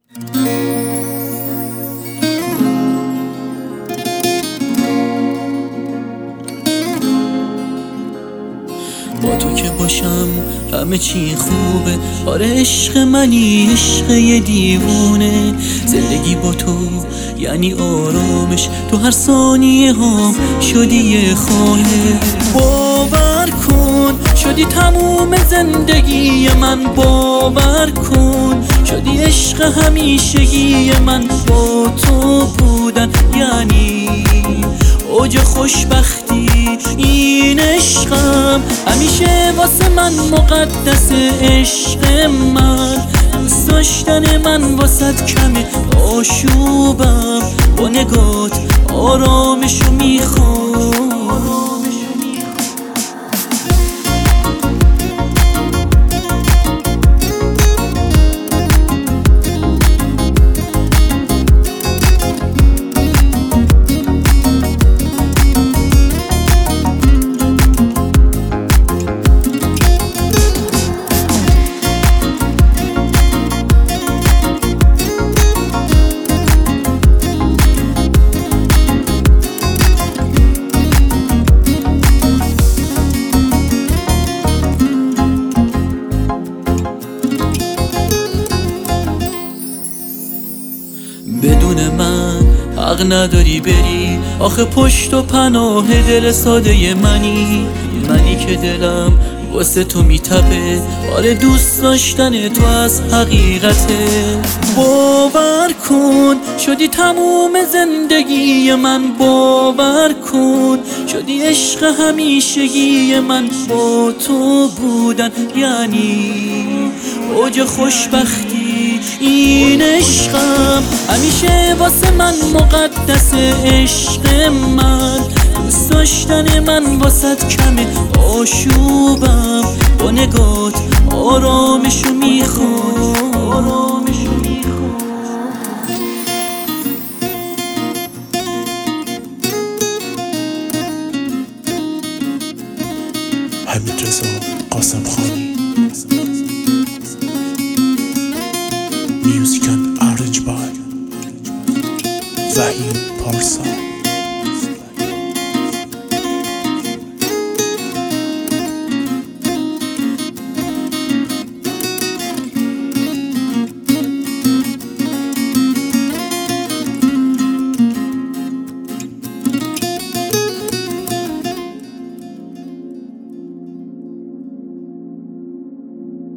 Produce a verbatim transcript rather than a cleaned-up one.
با تو که باشم همه چی خوبه. آره عشق منی، عشق یه دیوونه. زندگی با تو یعنی آرامش، تو هر ثانیه هم شدی یه خانه. باور کن شدی تموم زندگی من، باور کن شدی عشق همیشگی من. با تو بودن یعنی اوج خوشبختی. این عشقم همیشه واسه من مقدس. عشق من دوست داشتن من واسه کمه. آشوبم با نگات آرامشو میخوام. بدون من حق نداری بری، آخه پشت و پناه دل ساده منی. منی که دلم واسه تو میتپه. آره دوست داشتن تو از حقیقته. باور کن شدی تموم زندگی من، باور کن شدی عشق همیشگی من. با تو بودن یعنی اوج خوشبختی. این عشقم همیشه واسه من مقدس. عشق من دوست داشتن من واسه کمه. آشوبم با نگات آرامشو میخوام. حمیدرضا قاسمخانی. Music and Arrange by Zahim Parsa.